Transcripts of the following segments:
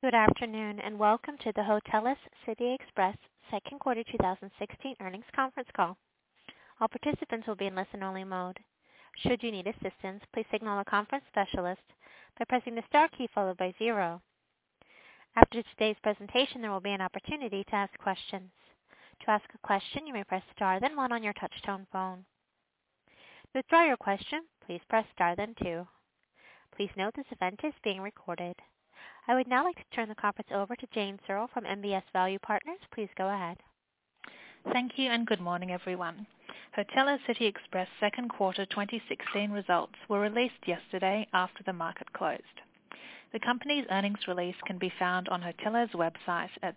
Good afternoon, and welcome to the Hoteles City Express second quarter 2016 earnings conference call. All participants will be in listen-only mode. Should you need assistance, please signal a conference specialist by pressing the star key followed by 0. After today's presentation, there will be an opportunity to ask questions. To ask a question, you may press star then 1 on your touch-tone phone. To withdraw your question, please press star then 2. Please note this event is being recorded. I would now like to turn the conference over to Jane Searle from MBS Value Partners. Please go ahead. Thank you and good morning, everyone. Hoteles City Express second quarter 2016 results were released yesterday after the market closed. The company's earnings release can be found on Hoteles' website at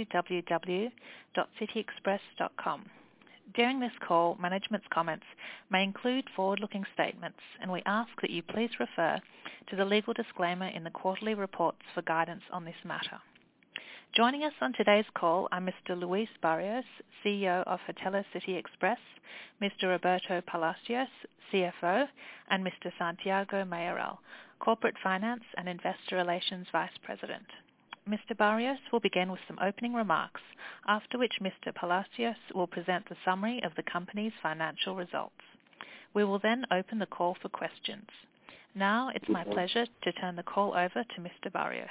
www.cityexpress.com. During this call, management's comments may include forward-looking statements, and we ask that you please refer to the legal disclaimer in the quarterly reports for guidance on this matter. Joining us on today's call are Mr. Luis Barrios, CEO of Hoteles City Express, Mr. Roberto Palacios, CFO, and Mr. Santiago Mayoral, Corporate Finance and Investor Relations Vice President. Mr. Barrios will begin with some opening remarks, after which Mr. Palacios will present the summary of the company's financial results. We will then open the call for questions. Now it's my pleasure to turn the call over to Mr. Barrios.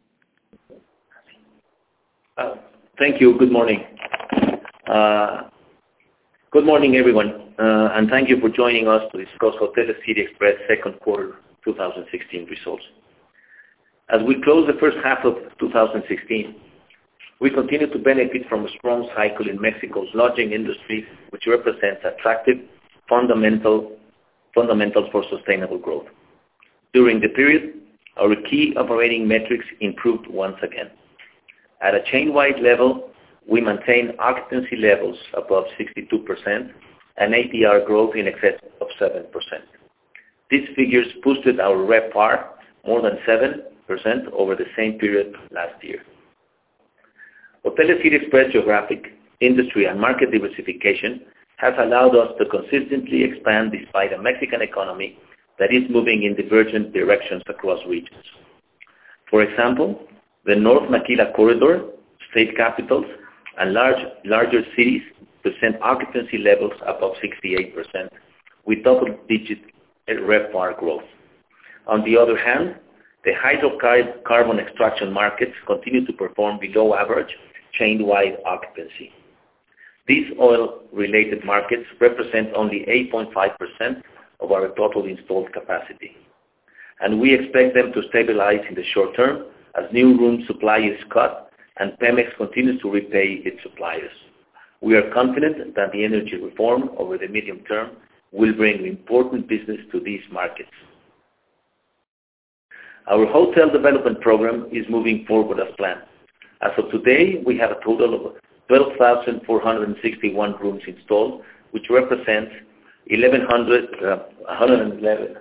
Thank you. Good morning. Good morning, everyone, and thank you for joining us to discuss Hoteles City Express second quarter 2016 results. As we close the first half of 2016, we continue to benefit from a strong cycle in Mexico's lodging industry, which represents attractive fundamentals for sustainable growth. During the period, our key operating metrics improved once again. At a chain-wide level, we maintained occupancy levels above 62% and ADR growth in excess of 7%. These figures boosted our RevPAR more than 7% over the same period last year. Hoteles City Express geographic, industry, and market diversification has allowed us to consistently expand despite a Mexican economy that is moving in divergent directions across regions. For example, the North Maquila Corridor, state capitals, and larger cities present occupancy levels above 68% with double-digit RevPAR growth. On the other hand, the hydrocarbon extraction markets continue to perform below average chain-wide occupancy. These oil-related markets represent only 8.5% of our total installed capacity, and we expect them to stabilize in the short term as new room supply is cut and Pemex continues to repay its suppliers. We are confident that the energy reform over the medium term will bring important business to these markets. Our hotel development program is moving forward as planned. As of today, we have a total of 12,461 rooms installed, which represents 111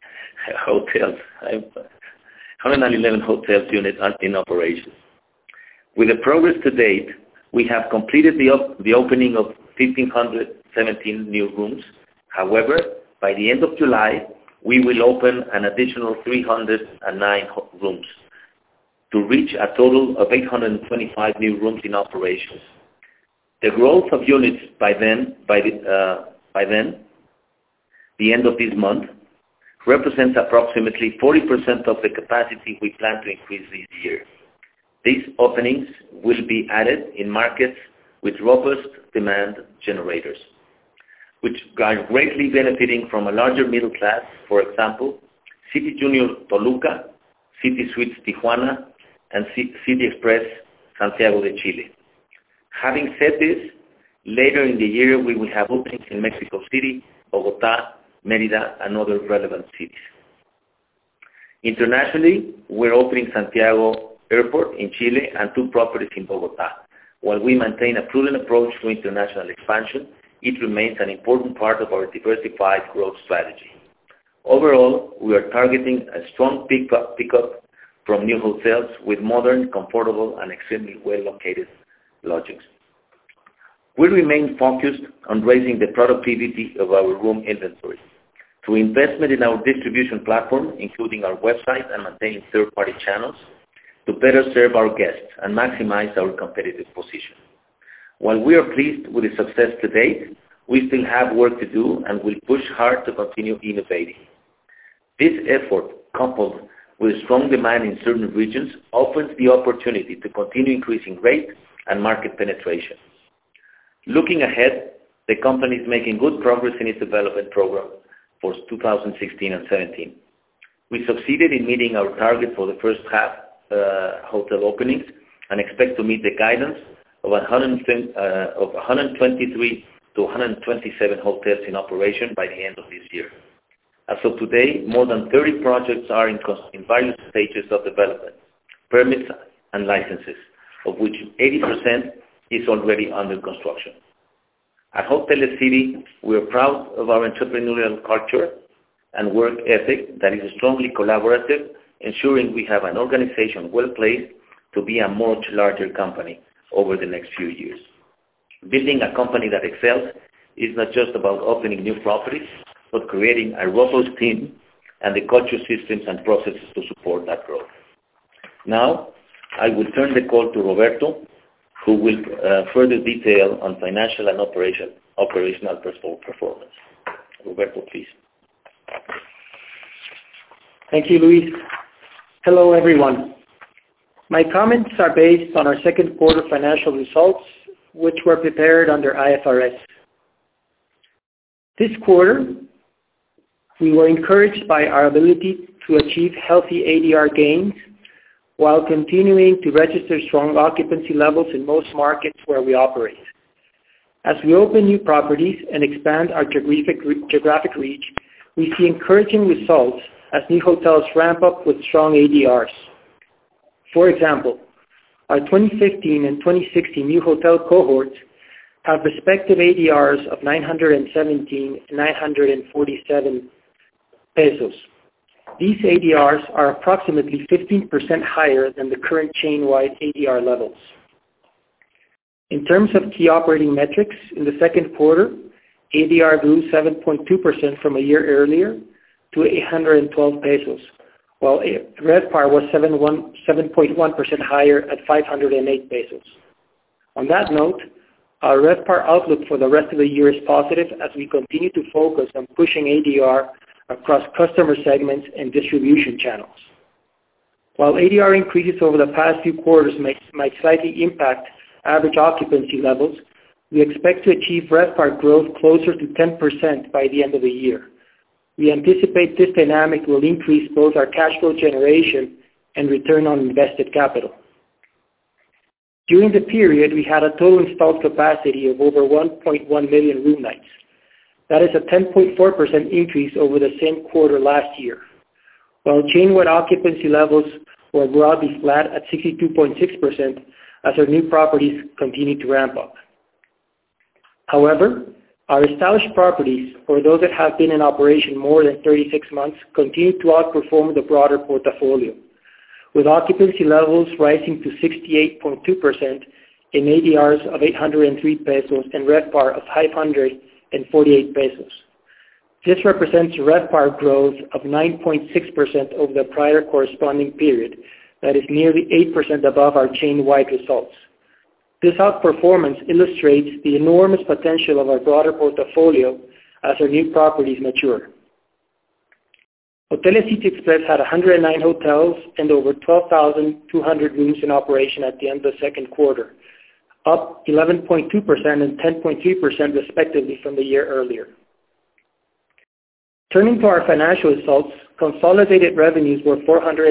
hotels units in operation. With the progress to date, we have completed the opening of 1,517 new rooms. However, by the end of July, we will open an additional 309 rooms to reach a total of 825 new rooms in operations. The growth of units by the end of this month, represents approximately 40% of the capacity we plan to increase this year. These openings will be added in markets with robust demand generators, which are greatly benefiting from a larger middle class, for example, City Junior Toluca, City Suites Tijuana, and City Express Santiago de Chile. Having said this, later in the year we will have openings in Mexico City, Bogota, Mérida, and other relevant cities. Internationally, we're opening Santiago Airport in Chile and 2 properties in Bogota. While we maintain a prudent approach to international expansion, it remains an important part of our diversified growth strategy. Overall, we are targeting a strong pickup from new hotels with modern, comfortable, and extremely well-located lodgings. We remain focused on raising the productivity of our room inventory through investment in our distribution platform, including our website and maintaining third-party channels, to better serve our guests and maximize our competitive position. While we are pleased with the success to date, we still have work to do and will push hard to continue innovating. This effort, coupled with strong demand in certain regions, opens the opportunity to continue increasing rate and market penetration. Looking ahead, the company is making good progress in its development program for 2016 and 17. We succeeded in meeting our target for the first half hotel openings and expect to meet the guidance of 123 to 127 hotels in operation by the end of this year. As of today, more than 30 projects are in various stages of development, permits and licenses, of which 80% is already under construction. At Hoteles City, we are proud of our entrepreneurial culture and work ethic that is strongly collaborative, ensuring we have an organization well placed to be a much larger company over the next few years. Building a company that excels is not just about opening new properties, but creating a robust team and the culture systems and processes to support that growth. Now, I will turn the call to Roberto, who will further detail on financial and operational performance. Roberto, please. Thank you, Luis. Hello, everyone. My comments are based on our second quarter financial results, which were prepared under IFRS. This quarter, we were encouraged by our ability to achieve healthy ADR gains while continuing to register strong occupancy levels in most markets where we operate. As we open new properties and expand our geographic reach, we see encouraging results as new hotels ramp up with strong ADRs. For example, our 2015 and 2016 new hotel cohorts have respective ADRs of 917 and 947 pesos. These ADRs are approximately 15% higher than the current chain-wide ADR levels. In terms of key operating metrics, in the second quarter, ADR grew 7.2% from a year earlier to 812 pesos, while RevPAR was 7.1% higher at 508 pesos. On that note, our RevPAR outlook for the rest of the year is positive as we continue to focus on pushing ADR across customer segments and distribution channels. While ADR increases over the past few quarters might slightly impact average occupancy levels, we expect to achieve RevPAR growth closer to 10% by the end of the year. We anticipate this dynamic will increase both our cash flow generation and return on invested capital. During the period, we had a total installed capacity of over 1.1 million room nights. That is a 10.4% increase over the same quarter last year, while chain-wide occupancy levels were broadly flat at 62.6% as our new properties continue to ramp up. However, our established properties, or those that have been in operation more than 36 months, continue to outperform the broader portfolio, with occupancy levels rising to 68.2% in ADRs of 803 pesos and RevPAR of 548 pesos. This represents a RevPAR growth of 9.6% over the prior corresponding period, that is nearly 8% above our chain-wide results. This outperformance illustrates the enormous potential of our broader portfolio as our new properties mature. Hoteles City Express had 109 hotels and over 12,200 rooms in operation at the end of the second quarter, up 11.2% and 10.3% respectively from the year earlier. Turning to our financial results, consolidated revenues were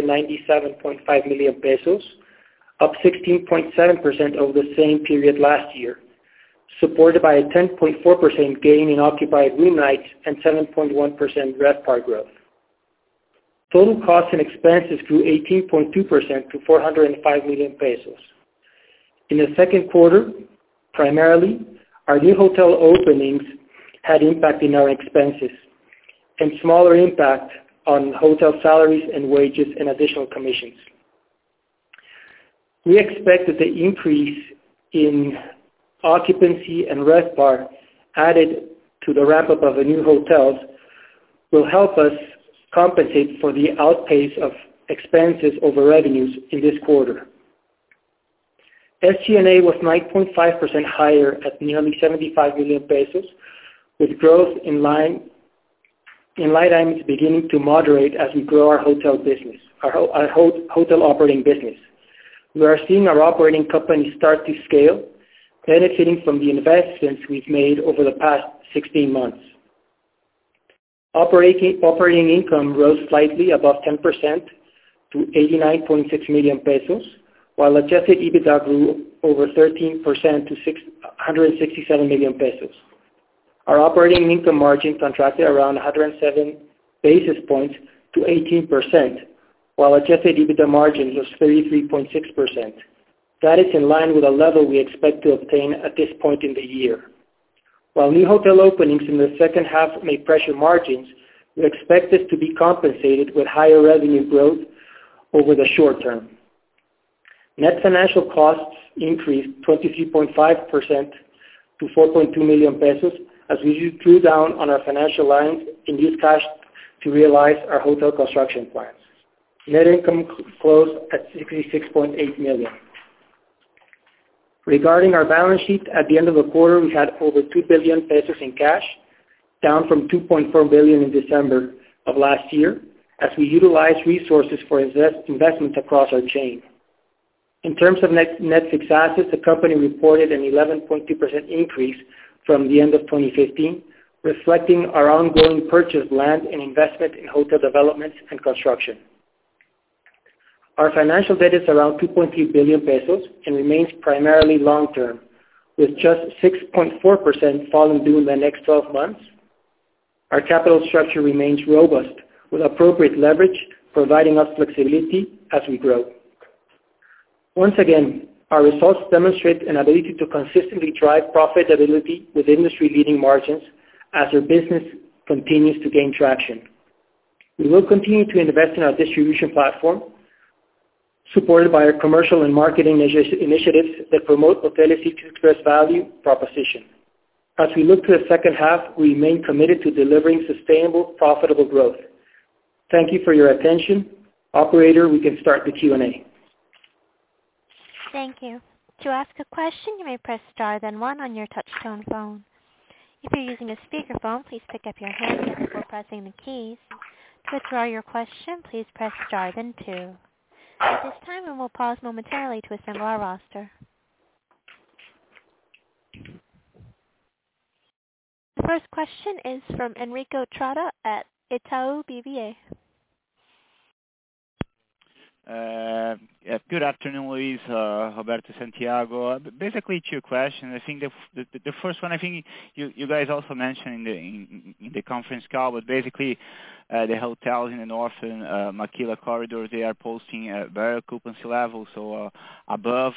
497.5 million pesos, up 16.7% over the same period last year, supported by a 10.4% gain in occupied room nights and 7.1% RevPAR growth. Total costs and expenses grew 18.2% to 405 million pesos. In the second quarter, primarily, our new hotel openings had impact in our expenses and smaller impact on hotel salaries and wages and additional commissions. We expect that the increase in occupancy and RevPAR added to the ramp-up of the new hotels will help us compensate for the outpace of expenses over revenues in this quarter. SG&A was 9.5% higher at nearly 75 million pesos, with growth in line items beginning to moderate as we grow our hotel business, our hotel operating business. We are seeing our operating company start to scale, benefiting from the investments we've made over the past 16 months. Operating income rose slightly above 10% to 89.6 million pesos, while adjusted EBITDA grew over 13% to 167 million pesos. Our operating income margin contracted around 107 basis points to 18%, while adjusted EBITDA margin was 33.6%. That is in line with a level we expect to obtain at this point in the year. While new hotel openings in the second half may pressure margins, we expect this to be compensated with higher revenue growth over the short term. Net financial costs increased 23.5% to 4.2 million pesos as we drew down on our financial lines and used cash to realize our hotel construction plans. Net income closed at 66.8 million. Regarding our balance sheet, at the end of the quarter, we had over 2 billion pesos in cash, down from 2.4 billion in December of last year, as we utilized resources for investments across our chain. In terms of net fixed assets, the company reported an 11.2% increase from the end of 2015, reflecting our ongoing purchase of land and investment in hotel developments and construction. Our financial debt is around 2.3 billion pesos and remains primarily long-term, with just 6.4% falling due in the next 12 months. Our capital structure remains robust, with appropriate leverage, providing us flexibility as we grow. Once again, our results demonstrate an ability to consistently drive profitability with industry-leading margins as our business continues to gain traction. We will continue to invest in our distribution platform, supported by our commercial and marketing initiatives that promote Hoteles City Express value proposition. As we look to the second half, we remain committed to delivering sustainable, profitable growth. Thank you for your attention. Operator, we can start the Q&A. Thank you. To ask a question, you may press star then one on your touch-tone phone. If you're using a speakerphone, please pick up your handset before pressing the keys. To withdraw your question, please press star then two. At this time, we will pause momentarily to assemble our roster. The first question is from Enrico Trotta at Itaú BBA. Good afternoon, Luis, Roberto, Santiago. Basically, two questions. I think the first one, I think you guys also mentioned in the conference call, but basically the hotels in the northern Maquila corridor, they are posting better occupancy levels, so above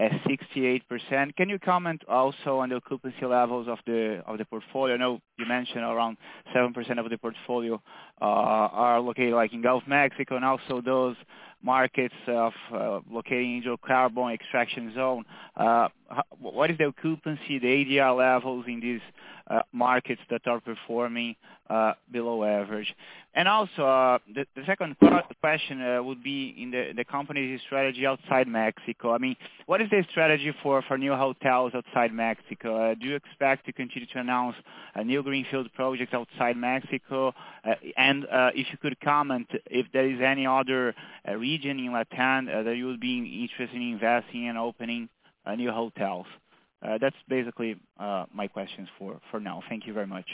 68%. Can you comment also on the occupancy levels of the portfolio? I know you mentioned around 7% of the portfolio are located like in Gulf Mexico, and also those markets of located in hydrocarbon extraction zone. What is the occupancy, the ADR levels in these markets that are performing below average? And also, the second part of the question would be in the company's strategy outside Mexico. I mean, what is the strategy for new hotels outside Mexico? Do you expect to continue to announce new greenfield projects outside Mexico? And if you could comment if there is any other region in Latin that you would be interested in investing and opening new hotels. That's basically my questions for now. Thank you very much.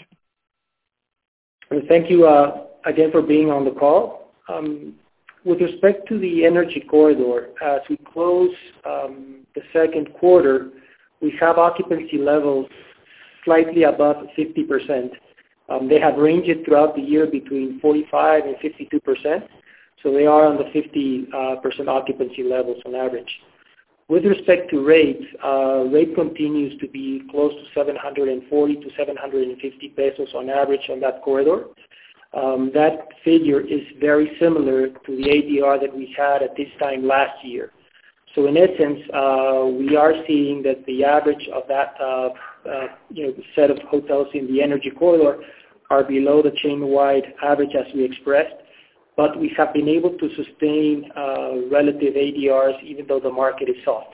Thank you again for being on the call. With respect to the energy corridor, as we close the second quarter, we have occupancy levels slightly above 50%. They have ranged throughout the year between 45 and 52%, so they are on the 50% occupancy levels on average. With respect to rates, rate continues to be close to 740 to 750 pesos on average on that corridor. That figure is very similar to the ADR that we had at this time last year. So in essence, we are seeing that the average of that set of hotels in the energy corridor are below the chain-wide average as we expressed. but we have been able to sustain relative ADRs even though the market is soft.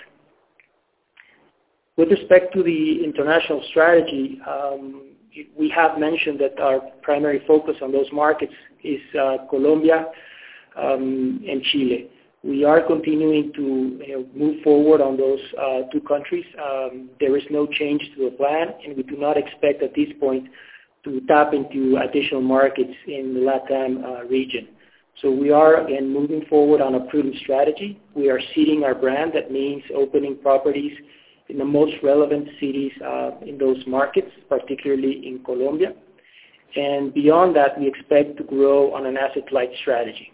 With respect to the international strategy, we have mentioned that our primary focus on those markets is Colombia and Chile. We are continuing to move forward on those two countries. There is no change to the plan, and we do not expect at this point to tap into additional markets in the LATAM region. So we are, again, moving forward on a prudent strategy. We are seeding our brand. That means opening properties in the most relevant cities in those markets, particularly in Colombia. And beyond that, we expect to grow on an asset-light strategy.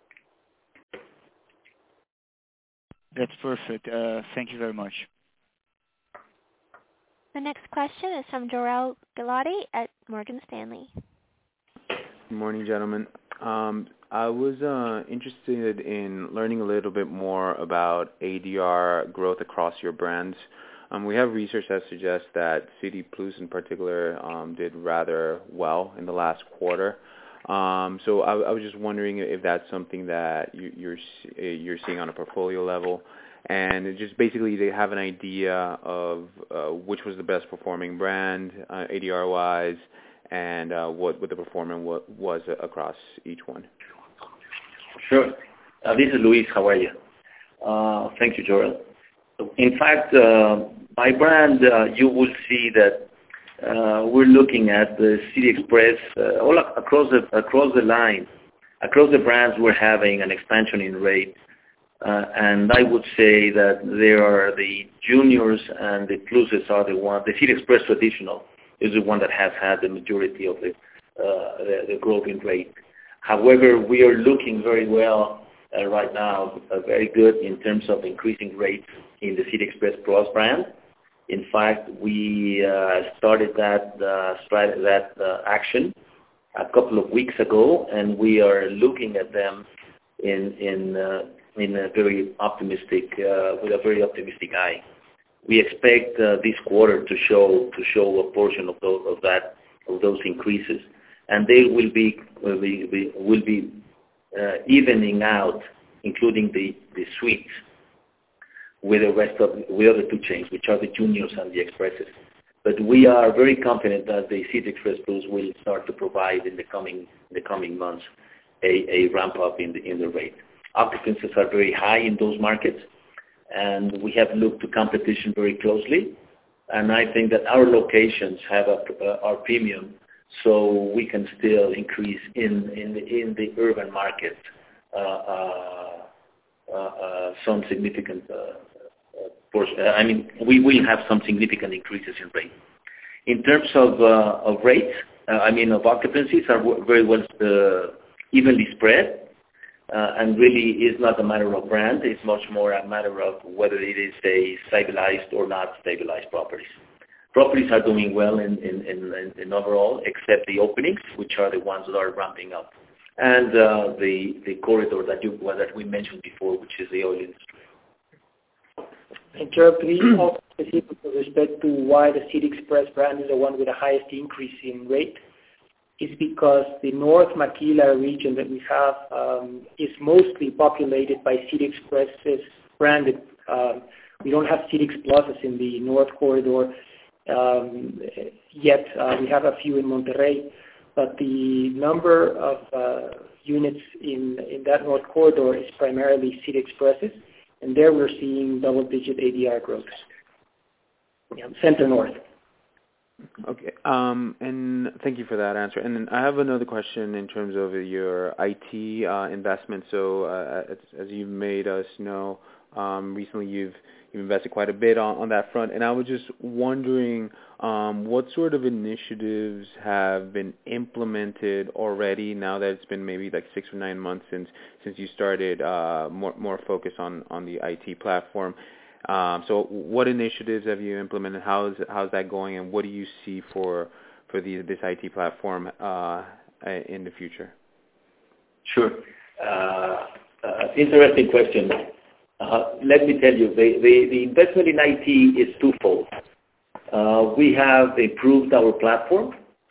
That's perfect. Thank you very much. The next question is from Jorel Guilloty at Morgan Stanley. Good morning, gentlemen. I was interested in learning a little bit more about ADR growth across your brands. We have research that suggests that City Plus in particular did rather well in the last quarter. So I was just wondering if that's something that you're seeing on a portfolio level, and just basically they have an idea of which was the best performing brand ADR-wise, and what the performance was across each one. Sure. This is Luis. How are you? Thank you, Jorel. In fact, by brand, you will see that we're looking at the City Express all across the line. Across the brands, we're having an expansion in rate. And I would say that there are the juniors and the pluses are the one. The City Express traditional is the one that has had the majority of the growth in rate. However, we are looking very well right now, very good in terms of increasing rates in the City Express Plus brand. In fact, we started that action a couple of weeks ago, and we are looking at them in a very optimistic with a very optimistic eye. We expect this quarter to show a portion of those increases, and they will be evening out, including the suites, with the rest of the other two chains, which are the juniors and the expresses. But we are very confident that the City Express Plus will start to provide in the coming months a ramp up in the rate. Occupancies are very high in those markets, and we have looked to competition very closely. And I think that our locations have are premium, so we can still increase in the urban market some significant portion. I mean, we will have some significant increases in rate. In terms of rates, of occupancies are very well evenly spread, and really is not a matter of brand. It's much more a matter of whether it is a stabilized or not stabilized properties. Properties are doing well in overall, except the openings, which are the ones that are ramping up, and the corridor that we mentioned before, which is the oil industry. And Gerald, please also specific with respect to why the City Express brand is the one with the highest increase in rate, is because the North Maquila region that we have is mostly populated by City Expresses branded. We don't have City Expresses in the North Corridor yet. We have a few in Monterrey, but the number of units in that North Corridor is primarily City Expresses, and there we're seeing double-digit ADR growth. Center North. Okay, and thank you for that answer. And then I have another question in terms of your IT investment. So as you've made us know, recently you've invested quite a bit on that front. And I was just wondering what sort of initiatives have been implemented already now that it's been maybe like 6 or 9 months since you started more focus on the IT platform. So what initiatives have you implemented? How's that going, and what do you see for this IT platform in the future? Sure. Interesting question. Let me tell you, the investment in IT is twofold. We have improved our platform,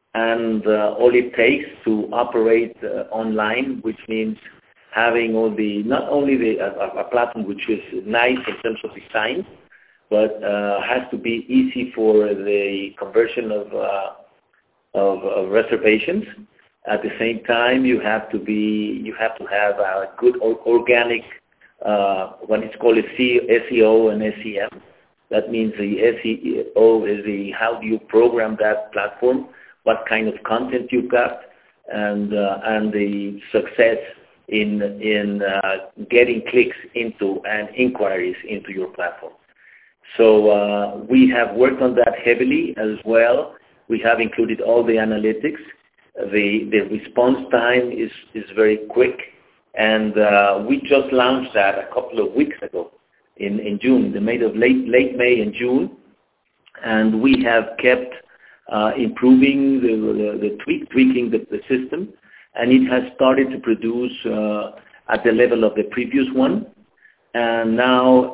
and all it takes to operate online, which means having not only a platform which is nice in terms of design, but has to be easy for the conversion of reservations. At the same time, you have to have a good organic, what is called SEO and SEM. That means the SEO is how do you program that platform, what kind of content you got, and the success in getting clicks into and inquiries into your platform. So we have worked on that heavily as well. We have included all the analytics. The response time is very quick, and we just launched that a couple of weeks ago in June, late May and June, and we have kept improving tweaking the system, and it has started to produce at the level of the previous one, and now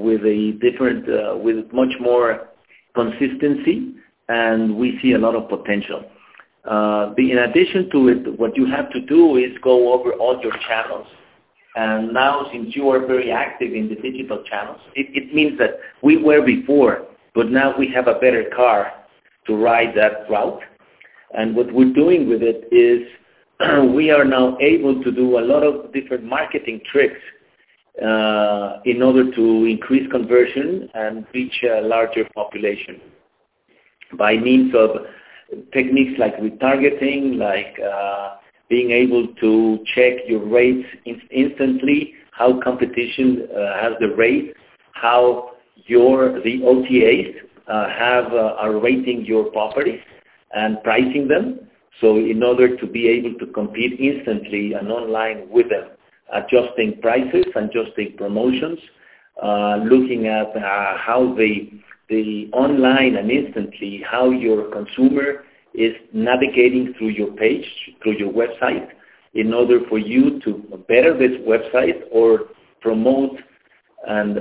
with much more consistency, and we see a lot of potential. In addition to it, what you have to do is go over all your channels. And now, since you are very active in the digital channels, it means that we were before, but now we have a better car to ride that route. And what we're doing with it is we are now able to do a lot of different marketing tricks in order to increase conversion and reach a larger population by means of techniques like retargeting, like being able to check your rates instantly, how competition has the rate, how the OTAs are rating your properties and pricing them. So in order to be able to compete instantly and online with them, adjusting prices, adjusting promotions, looking at how the online and instantly how your consumer is navigating through your page, through your website, in order for you to better this website or promote and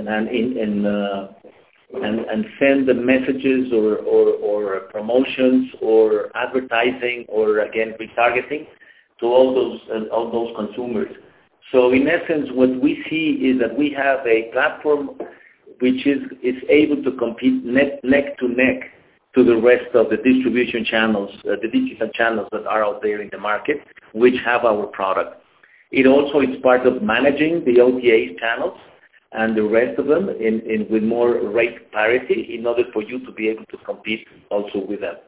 send the messages or promotions or advertising or again retargeting to all those consumers. So in essence, what we see is that we have a platform which is able to compete neck to neck to the rest of the distribution channels, the digital channels that are out there in the market, which have our product. It also is part of managing the OTA channels and the rest of them with more rate parity in order for you to be able to compete also with them.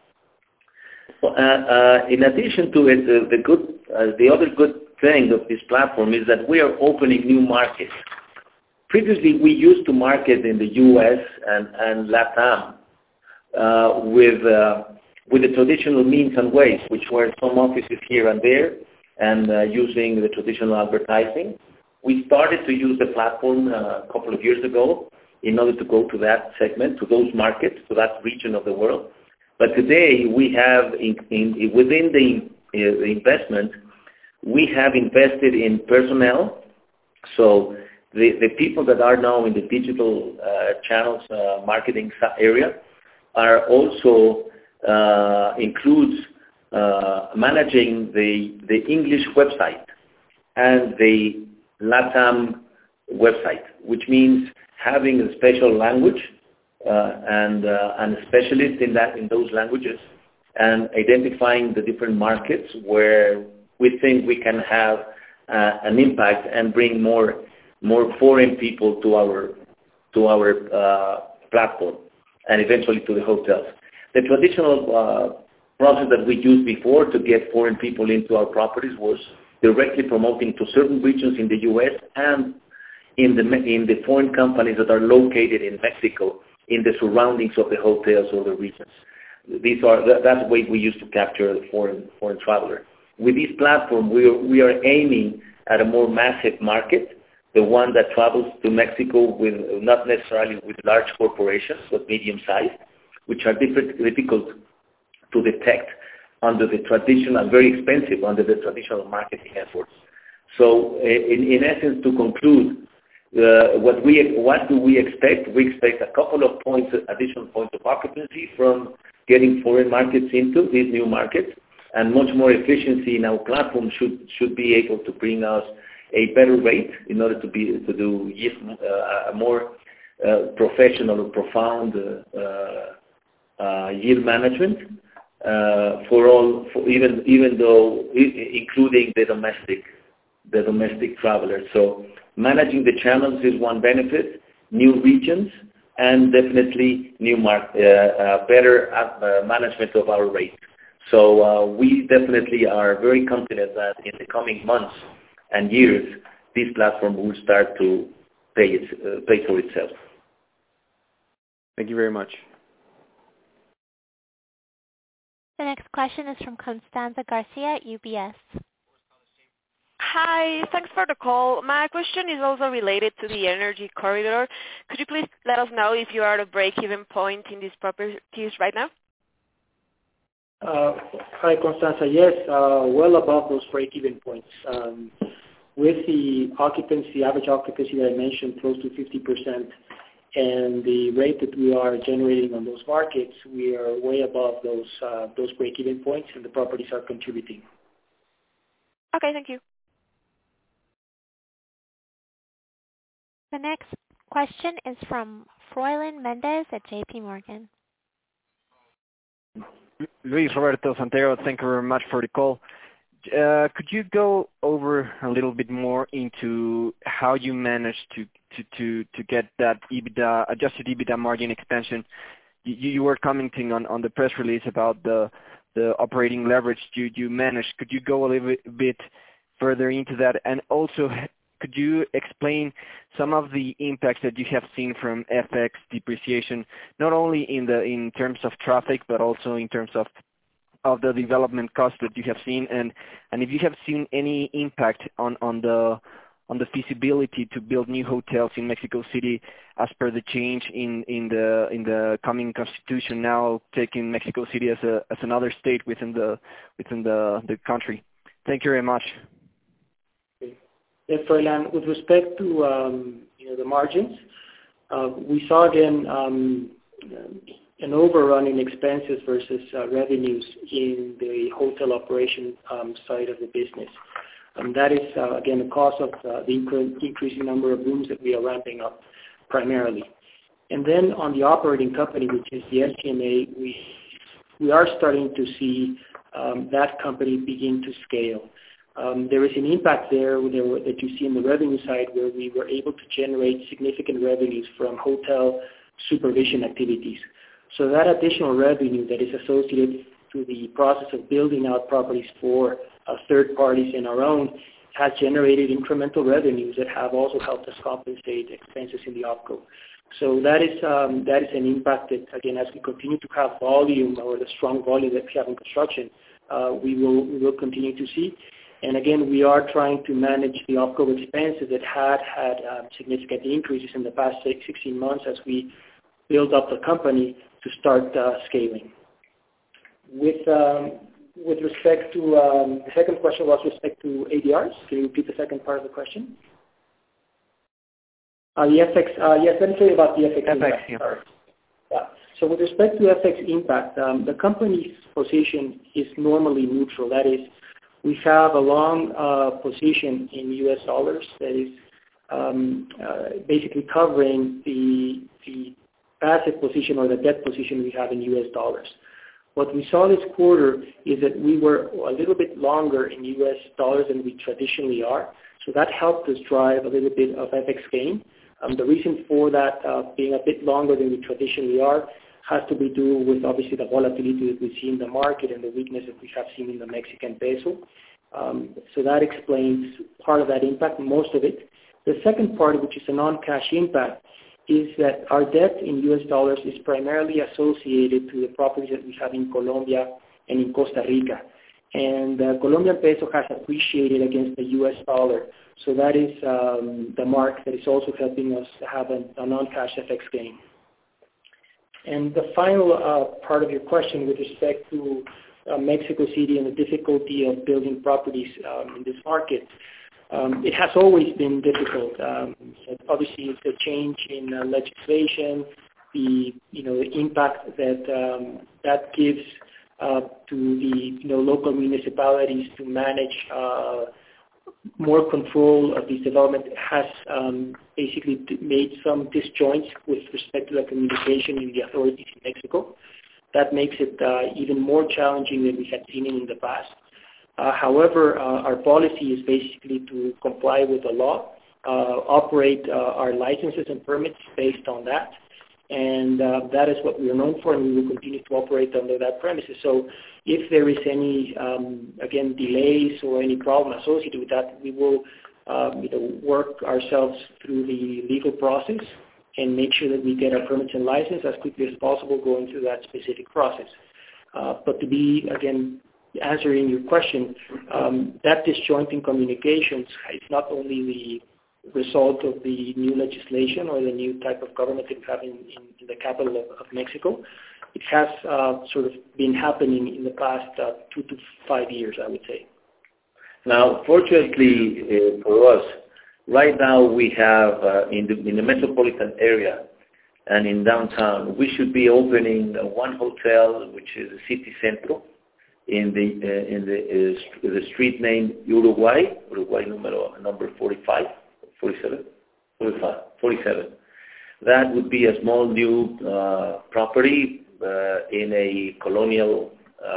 In addition to it, the other good thing of this platform is that we are opening new markets. Previously, we used to market in the U.S. and LATAM with the traditional means and ways, which were some offices here and there, and using the traditional advertising. We started to use the platform a couple of years ago in order to go to that segment, to those markets, to that region of the world. But today, we have, within the investment, we have invested in personnel. So the people that are now in the digital channels marketing area are also includes managing the English website and the LATAM website, which means having a special language and a specialist in those languages, and identifying the different markets where we think we can have an impact and bring more foreign people to our platform and eventually to the hotels. The traditional process that we used before to get foreign people into our properties was directly promoting to certain regions in the U.S. and in the foreign companies that are located in Mexico, in the surroundings of the hotels or the regions. That's the way we used to capture the foreign traveler. With this platform, we are aiming at a more massive market, the one that travels to Mexico with not necessarily with large corporations, but medium-sized, which are difficult to detect under the traditional, very expensive under the traditional marketing efforts. So, in essence, to conclude, what do we expect? We expect a couple of additional points of occupancy from getting foreign markets into these new markets, and much more efficiency in our platform should be able to bring us a better rate in order to do a more professional or profound yield management even though including the domestic travelers. So managing the channels is one benefit, new regions, and definitely better management of our rate. So we definitely are very confident that in the coming months and years, this platform will start to pay for itself. Thank you very much. The next question is from Constanza Garcia at UBS. Hi, thanks for the call. My question is also related to the energy corridor. Could you please let us know if you are at a break-even point in these properties right now? Hi, Constanza. Yes, well above those break-even points. With the average occupancy that I mentioned, close to 50%, and the rate that we are generating on those markets, we are way above those break-even points, and the properties are contributing. Okay, thank you. The next question is from Froylan Mendez at JP Morgan. Luis, Roberto, Santiago, thank you very much for the call. Could you go over a little bit more into how you managed to get that adjusted EBITDA margin expansion? You were commenting on the press release about the operating leverage you managed. Could you go a little bit further into that? And also, could you explain some of the impacts that you have seen from FX depreciation, not only in terms of traffic, but also in terms of the development costs that you have seen, and if you have seen any impact on the feasibility to build new hotels in Mexico City as per the change in the coming constitution, now taking Mexico City as another state within the country. Thank you very much. Yes, Froylan, with respect to the margins, we saw again an overrun in expenses versus revenues in the hotel operation side of the business. That is, again, the cause of the increasing number of rooms that we are ramping up primarily. And then on the operating company, which is the SG&A, we are starting to see that company begin to scale. There is an impact there that you see in the revenue side where we were able to generate significant revenues from hotel supervision activities. So that additional revenue that is associated to the process of building out properties for third parties and our own has generated incremental revenues that have also helped us compensate expenses in the OpCo. So that is an impact that, again, as we continue to have volume or the strong volume that we have in construction, we will continue to see. And again, we are trying to manage the OpCo expenses that had significant increases in the past 16 months as we build up the company to start scaling. With respect to the second question was respect to ADRs. Can you repeat the second part of the question? The FX. Yes, let me tell you about the FX impact. Yeah. So with respect to FX impact, the company's position is normally neutral. That is, we have a long position in U.S. dollars that is basically covering the asset position or the debt position we have in U.S. dollars. What we saw this quarter is that we were a little bit longer in U.S. dollars than we traditionally are, so that helped us drive a little bit of FX gain. The reason for that being a bit longer than we traditionally are has to be due with obviously the volatility that we see in the market and the weakness that we have seen in the Mexican peso. So that explains part of that impact, most of it. The second part, which is a non-cash impact, is that our debt in U.S. dollars is primarily associated to the properties that we have in Colombia and in Costa Rica. And the Colombian peso has appreciated against the U.S. dollar. So that is the mark that is also helping us have a non-cash FX gain. And the final part of your question with respect to Mexico City and the difficulty of building properties in this market, it has always been difficult. Obviously, it's a change in legislation, the impact that that gives to the local municipalities to manage more control of these development has basically made some disjoints with respect to the communication in the authorities in Mexico. That makes it even more challenging than we had seen in the past. However, our policy is basically to comply with the law, operate our licenses and permits based on that, and that is what we are known for, and we will continue to operate under that premises. So if there is any, again, delays or any problem associated with that, we will work ourselves through the legal process and make sure that we get our permits and license as quickly as possible going through that specific process. But to be, again, answering your question, that disjointing communications is not only the result of the new legislation or the new type of government that we have in the capital of Mexico. It has sort of been happening in the past 2 to 5 years, I would say. Now, fortunately for us, right now we have in the metropolitan area and in downtown, we should be opening one hotel, which is the City Centro, in the street name Uruguay number 47. That would be a small new property in a colonial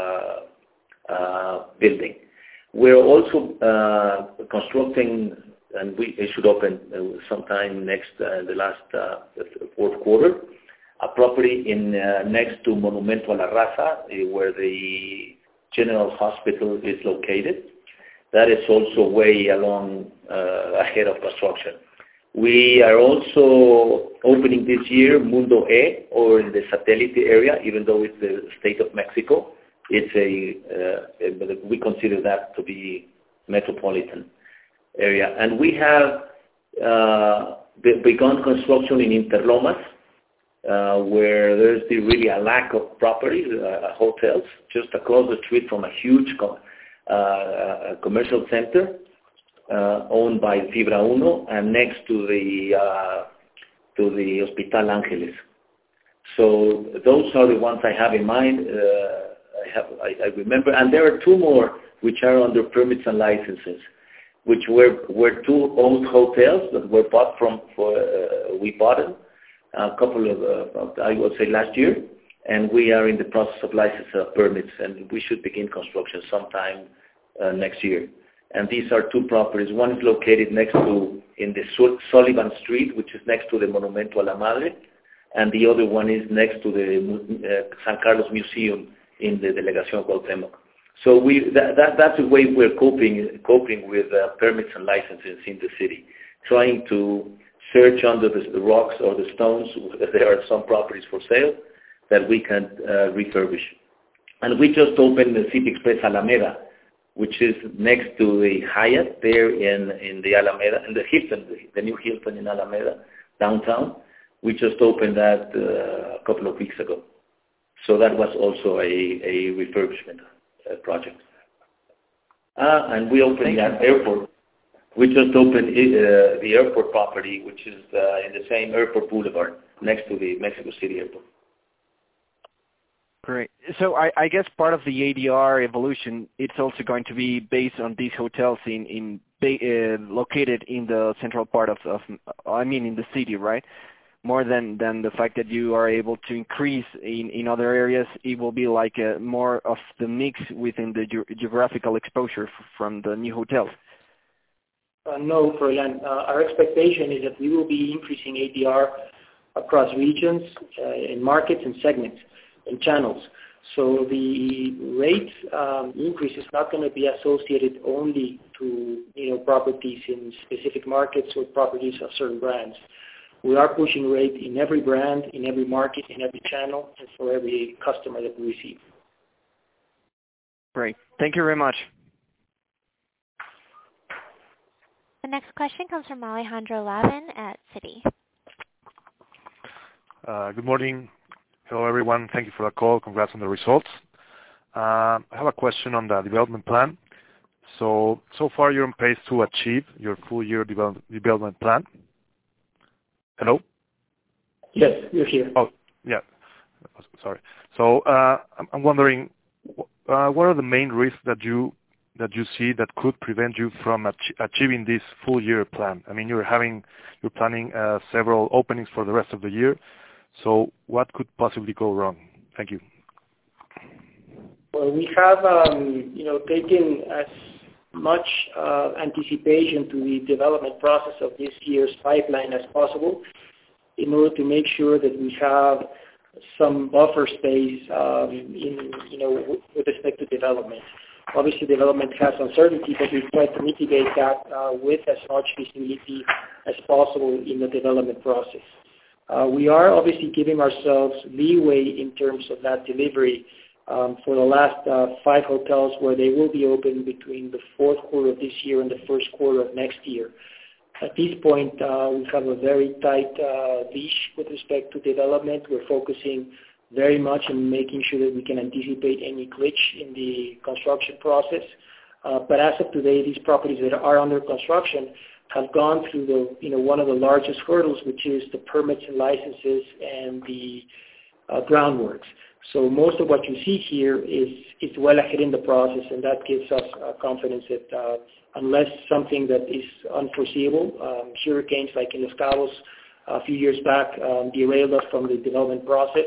building. We're also constructing, and it should open sometime the fourth quarter, a property next to Monumento a la Raza, where the General Hospital is located. That is also way along ahead of construction. We are also opening this year Mundo E, or in the satellite area, even though it's the state of Mexico. We consider that to be metropolitan area. And we have begun construction in Interlomas, where there's really a lack of properties, hotels, just across the street from a huge commercial center owned by Fibra Uno and next to the Hospital Ángeles. So those are the ones I have in mind. I remember, and there are two more which are under permits and licenses, which were two old hotels that were bought we bought them a couple of I would say last year, and we are in the process of license permits, and we should begin construction sometime next year. And these are two properties. One is located in the Sullivan Street, which is next to the Monumento a la Madre, and the other one is next to the San Carlos Museum in the Delegación Cuauhtémoc. So that's the way we're coping with permits and licenses in the city, trying to search under the rocks or the stones. There are some properties for sale that we can refurbish. And we just opened the City Express Alameda, which is next to the Hyatt there in the Alameda, and the Hilton, the new Hilton in Alameda, downtown. We just opened that a couple of weeks ago. So that was also a refurbishment project. And we opened that airport. We just opened the airport property, which is in the same Airport Boulevard, next to the Mexico City Airport. Great. So I guess part of the ADR evolution, it's also going to be based on these hotels located in the central part in the city, right? More than the fact that you are able to increase in other areas, it will be like more of the mix within the geographical exposure from the new hotels. No, Froilan. Our expectation is that we will be increasing ADR across regions, in markets and segments and channels. So the rate increase is not going to be associated only to properties in specific markets or properties of certain brands. We are pushing rate in every brand, in every market, in every channel, and for every customer that we receive. Great. Thank you very much. The next question comes from Alejandro Lavin at Citi. Good morning. Hello, everyone. Thank you for the call. Congrats on the results. I have a question on the development plan. So far you're on pace to achieve your full-year development plan. Hello? Yes, you're here. Oh, Yeah. Sorry. So I'm wondering, what are the main risks that you see that could prevent you from achieving this full year plan? I mean, you're planning several openings for the rest of the year. So what could possibly go wrong? Thank you. Well, we have, taken as much anticipation to the development process of this year's pipeline as possible in order to make sure that we have some buffer space, with respect to development. Obviously, development has uncertainty, but we try to mitigate that with as much visibility as possible in the development process. We are obviously giving ourselves leeway in terms of that delivery for the last 5 hotels where they will be open between the fourth quarter of this year and the first quarter of next year. At this point, we have a very tight leash with respect to development. We're focusing very much on making sure that we can anticipate any glitch in the construction process. But as of today, these properties that are under construction have gone through one of the largest hurdles, which is the permits and licenses and the groundworks. So most of what you see here is well ahead in the process, and that gives us confidence that unless something that is unforeseeable, hurricanes like in Los Cabos a few years back derailed us from the development process,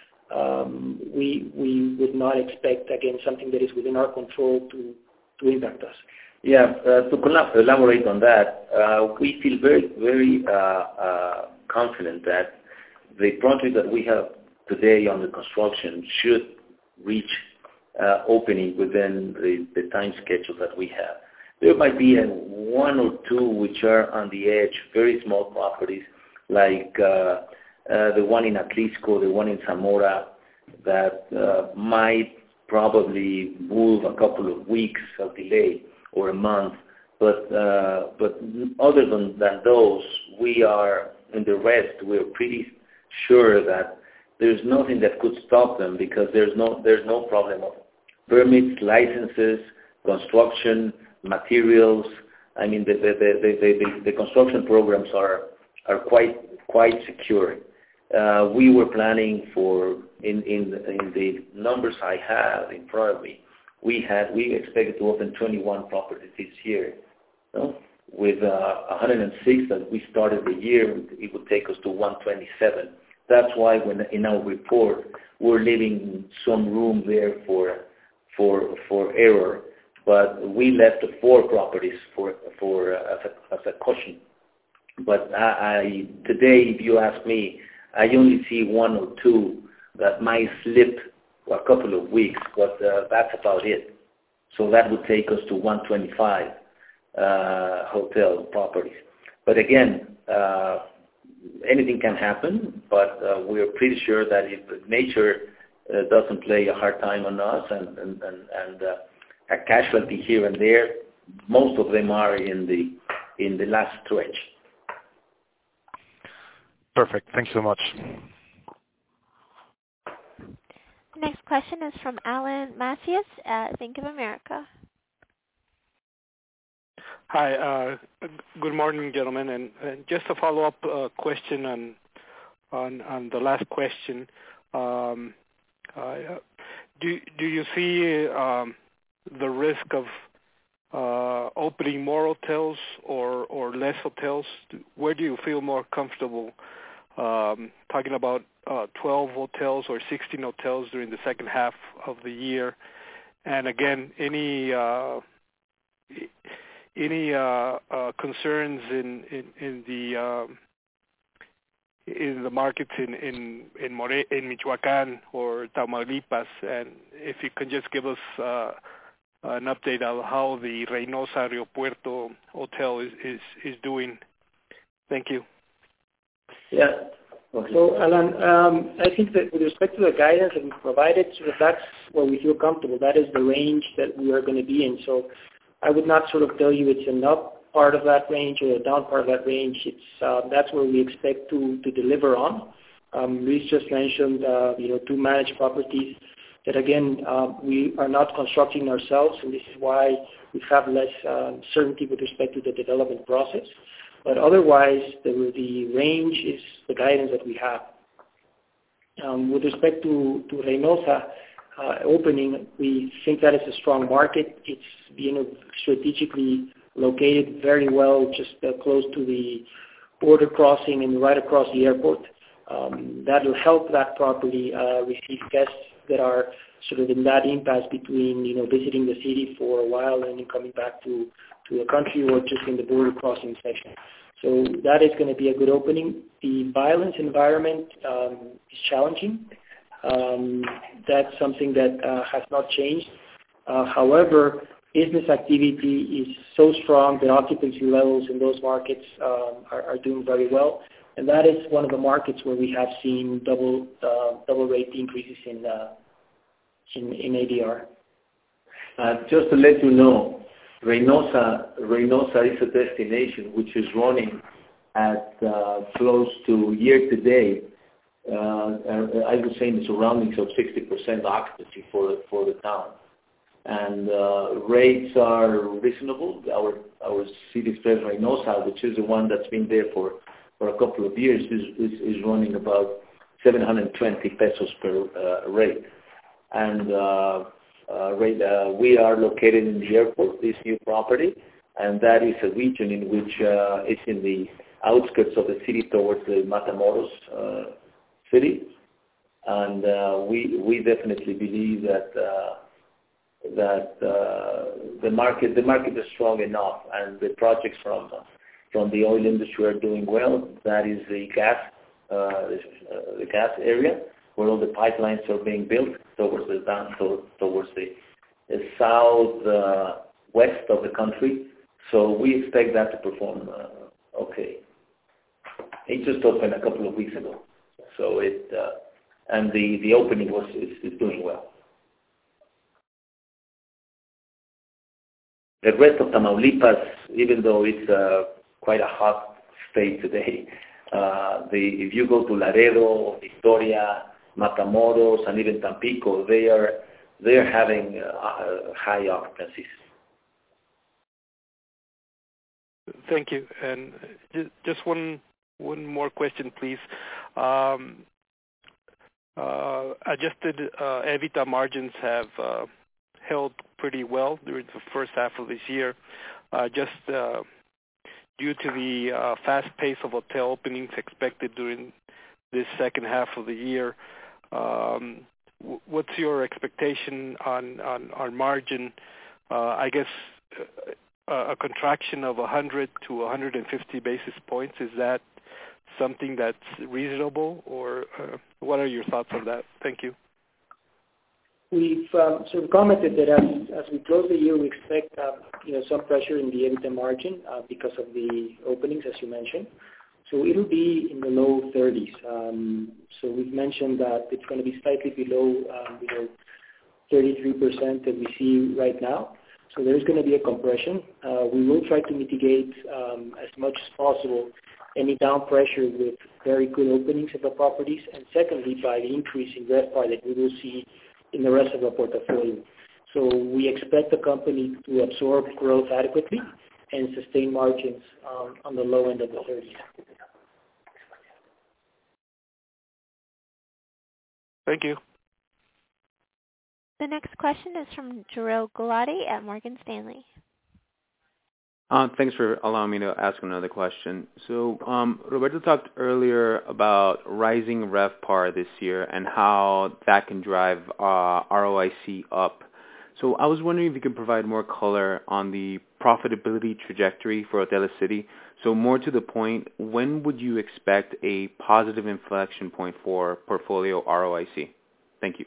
we would not expect, again, something that is within our control to impact us. Yeah, to elaborate on that, we feel very, very confident that the project that we have today under construction should reach opening within the time schedule that we have. There might be one or two which are on the edge, very small properties, like the one in Atlisco, the one in Zamora, that might probably move a couple of weeks of delay or a month. But other than those, we are, in the rest, we're pretty sure that there's nothing that could stop them because there's no problem of permits, licenses, construction, materials. I mean, the construction programs are quite secure. We were planning for in the numbers I have in front of me. We expected to open 21 properties this year. No? With 106 that we started the year, it would take us to 127. That's why when in our report we're leaving some room there for error, but we left 4 properties as a caution. But today, if you ask me, I only see 1 or 2 that might slip a couple of weeks, but that's about it. So that would take us to 125 hotel properties. But again, anything can happen, but we're pretty sure that if nature doesn't play a hard time on us and a casualty here and there, most of them are in the last stretch. Perfect. Thanks so much. Next question is from Alan Macias at Bank of America. Hi, good morning, gentlemen. And just a follow-up question on the last question. Do you see the risk of opening more hotels or less hotels? Where do you feel more comfortable? Talking about 12 hotels or 16 hotels during the second half of the year, and again, any concerns in the markets in Michoacán or Tamaulipas, and if you can just give us an update on how the Reynosa Rio Puerto hotel is doing. Thank you. Yeah. So, Alan, I think that with respect to the guidance that we provided, sort of that's where we feel comfortable. That is the range that we are going to be in. So I would not sort of tell you it's an up part of that range or a down part of that range. It's that's where we expect to deliver on. Luis just mentioned, 2 managed properties that, again, we are not constructing ourselves, and this is why we have less certainty with respect to the development process. But otherwise, the range is the guidance that we have. With respect to Reynosa opening, we think that it's a strong market. It's strategically located very well, just close to the border crossing and right across the airport. That will help that property receive guests that are sort of in that impasse between, visiting the city for a while and then coming back to the country or just in the border crossing section. So that is going to be a good opening. The violence environment is challenging. That's something that has not changed. However, business activity is so strong that occupancy levels in those markets are doing very well. And that is one of the markets where we have seen double rate increases in ADR. Just to let you know, Reynosa is a destination which is running at close to year to date. I would say in the surroundings of 60% occupancy for the town, and rates are reasonable. Our City Express Reynosa, which is the one that's been there for a couple of years, is running about 720 pesos per rate. And we are located in the airport, this new property, and that is a region in which it's in the outskirts of the city towards the Matamoros city. And we definitely believe that the market is strong enough, and the projects from the oil industry are doing well. That is the gas area, where all the pipelines are being built towards the south west of the country. So we expect that to perform okay. It just opened a couple of weeks ago, so and the opening is doing well. The rest of Tamaulipas, even though it's quite a hot state today, if you go to Laredo, Victoria, Matamoros, and even Tampico, they're having high occupancies. Thank you. And just one more question, please. Adjusted EBITDA margins have held pretty well during the first half of this year, just due to the fast pace of hotel openings expected during this second half of the year. What's your expectation on margin? I guess a contraction of 100 to 150 basis points, is that something that's reasonable, or what are your thoughts on that? Thank you. We've sort of commented that as we close the year, we expect some pressure in the EBITDA margin because of the openings, as you mentioned. So it'll be in the low 30s. So we've mentioned that it's going to be slightly below 33% that we see right now. So there's going to be a compression. We will try to mitigate as much as possible any down pressure with very good openings of the properties, and secondly, by the increase in RevPAR that we will see in the rest of the portfolio. So we expect the company to absorb growth adequately and sustain margins on the low end of the 30s. Thank you. The next question is from Jorel Gulati at Morgan Stanley. Thanks for allowing me to ask another question. So Roberto talked earlier about rising RevPAR this year and how that can drive ROIC up. So I was wondering if you could provide more color on the profitability trajectory for Hoteles City. So more to the point, when would you expect a positive inflection point for portfolio ROIC? Thank you.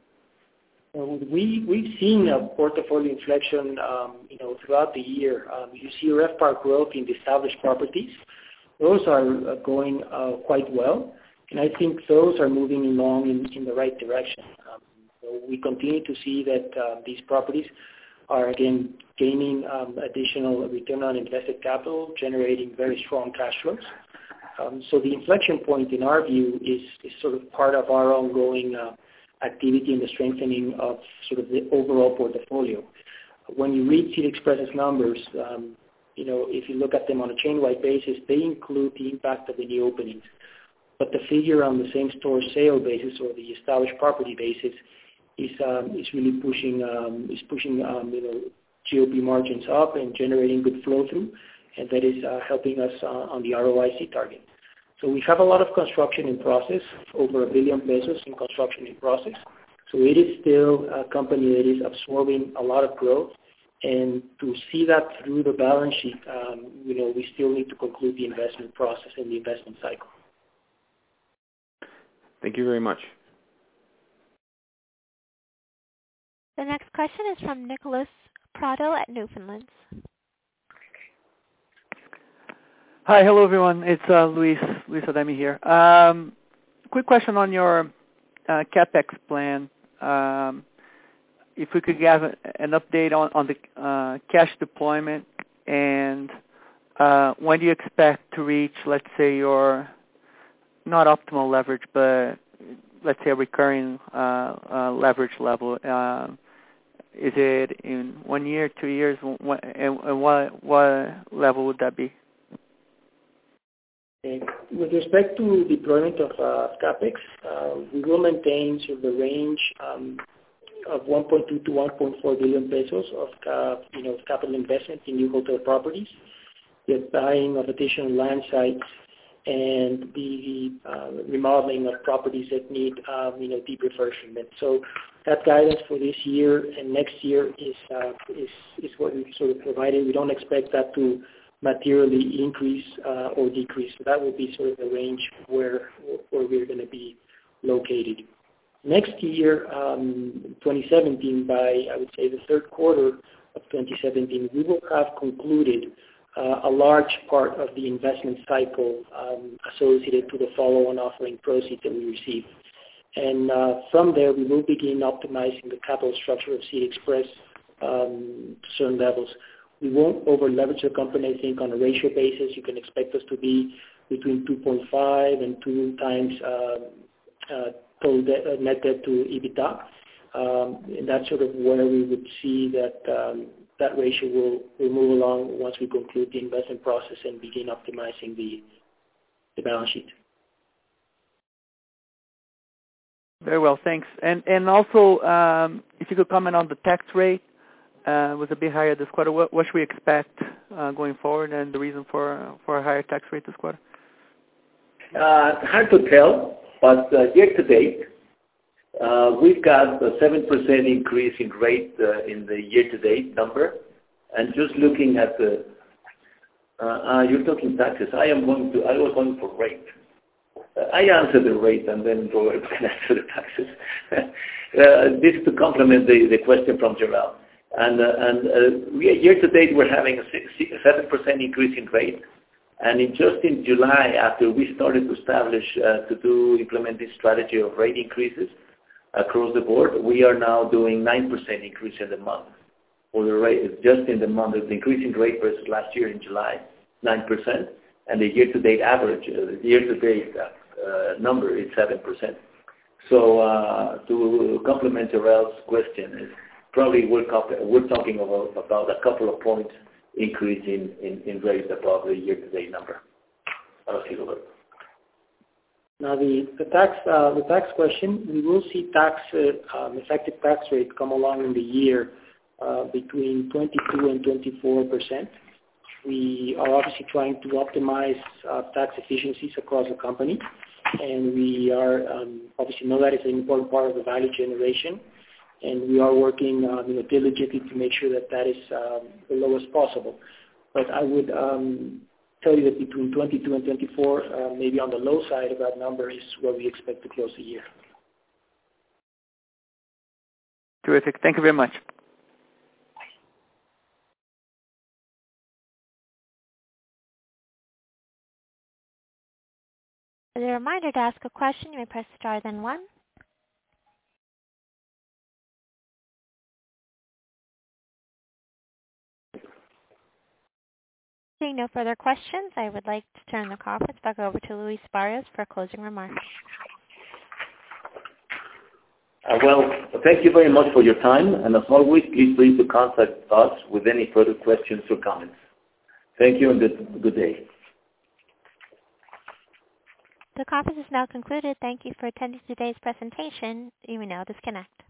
We've seen a portfolio inflection, throughout the year. You see RevPAR growth in the established properties. Those are going quite well, and I think those are moving along in the right direction. So we continue to see that these properties are, again, gaining additional return on invested capital, generating very strong cash flows. So the inflection point, in our view, is sort of part of our ongoing activity in the strengthening of sort of the overall portfolio. When you read City Express's numbers, if you look at them on a chain-wide basis, they include the impact of the new openings. but the figure on the same-store sale basis or the established property basis is really pushing GOP margins up and generating good flow-through, and that is helping us on the ROIC target. So we have a lot of construction in process, over 1 billion pesos in construction in process. So it is still a company that is absorbing a lot of growth, and to see that through the balance sheet, we still need to conclude the investment process and the investment cycle. Thank you very much. The next question is from Nicholas Prado at Newfoundlands. Hi, hello everyone. It's Luis Ademi here. Quick question on your capex plan. If we could have an update on the cash deployment, and when do you expect to reach, let's say, your not optimal leverage, but let's say a recurring leverage level? Is it in 1 year, 2 years, and what level would that be? With respect to deployment of capex, we will maintain sort of the range of 1.2 to 1.4 billion pesos of capital investment in new hotel properties, the buying of additional land sites, and the remodeling of properties that need deep refurbishment. So that guidance for this year and next year is what we sort of provided. We don't expect that to materially increase or decrease. So that will be sort of the range where we're going to be located. Next year, 2017, by I would say the third quarter of 2017, we will have concluded a large part of the investment cycle associated to the follow-on offering proceeds that we received. And from there, we will begin optimizing the capital structure of City Express to certain levels. We won't over-leverage the company. I think on a ratio basis, you can expect us to be between 2.5 and 2 times total net debt to EBITDA. And that's sort of where we would see that ratio will move along once we conclude the investment process and begin optimizing the balance sheet. Very well, thanks. And also, if you could comment on the tax rate, was a bit higher this quarter. What should we expect going forward, and the reason for a higher tax rate this quarter? Hard to tell, but year to date, we've got a 7% increase in rate in the year-to-date number. And just looking at you're talking taxes. I was going for rate. I answer the rate and then Robert can answer the taxes. This is to complement the question from Gerald. And year-to-date, we're having a 7% increase in rate. And just in July, after we started to establish, implement this strategy of rate increases across the board, we are now doing 9% increase in the month. Or the rate, just in the month, the increase in rate versus last year in July, 9%. And the year-to-date average, number is 7%. So to complement Gerald's question, is probably we're talking about a couple of points increase in rate above the year-to-date number. Now the tax question, we will see effective tax rate come along in the year between 22 and 24%. We are obviously trying to optimize tax efficiencies across the company, and we are obviously know that it's an important part of the value generation, and we are working diligently to make sure that is the lowest possible. But I would tell you that between 22 and 24, maybe on the low side of that number, is where we expect to close the year. Terrific. Thank you very much. As a reminder, to ask a question, you may press star then 1. Seeing no further questions, I would like to turn the conference back over to Luis Barrios for closing remarks. Well, thank you very much for your time, and as always, please free to contact us with any further questions or comments. Thank you and good day. The conference is now concluded. Thank you for attending today's presentation. You may now disconnect.